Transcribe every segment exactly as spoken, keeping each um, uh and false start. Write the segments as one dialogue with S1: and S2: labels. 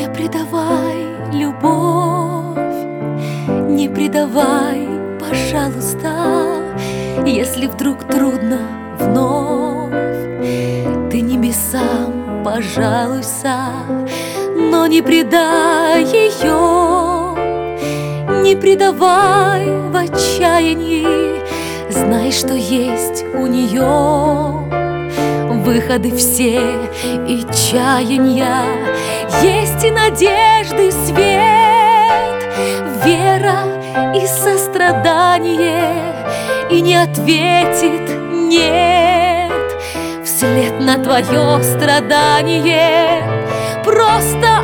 S1: Не предавай любовь, не предавай, пожалуйста. Если вдруг трудно вновь, ты небесам пожалуйся. Но не предай ее, не предавай в отчаянии. Знай, что есть у нее выходы все и чаяния. Есть и надежды свет, вера и сострадание. И не ответит нет вслед на твое страдание. Просто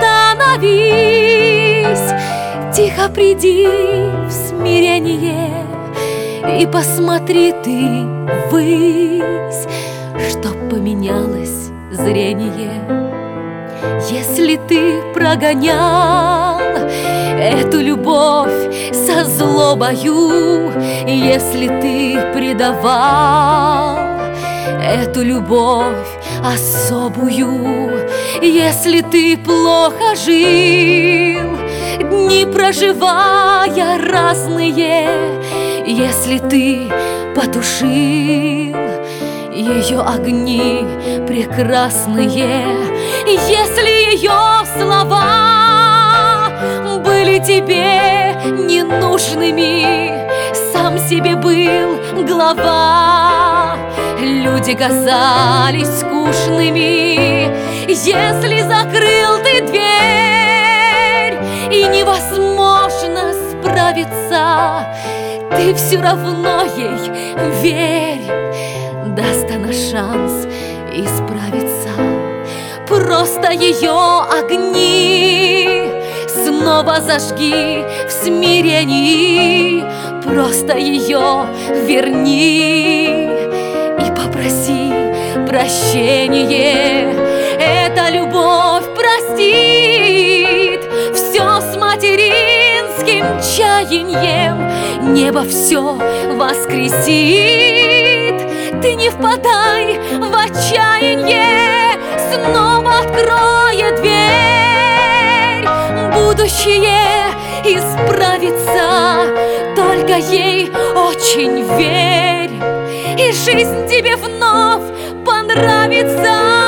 S1: остановись, тихо приди в смирение и посмотри ты ввысь, чтоб поменялось зрение. Если ты прогонял эту любовь со злобою, если ты предавал эту любовь особую, если ты плохо жил, дни проживая разные, если ты потушил ее огни прекрасные, если ее слова были тебе ненужными, сам себе был глава, люди казались скучными, если закрыл ты дверь и невозможно справиться, ты все равно ей верь, даст она шанс исправиться. Просто ее огни снова зажги в смирении, просто ее верни и попроси прощение. Эта любовь простит все с материнским чаянием, небо все воскресит. Ты не впадай в отчаяние, снова откроет дверь. Будущее исправится, только ей очень верь, и жизнь тебе вновь понравится.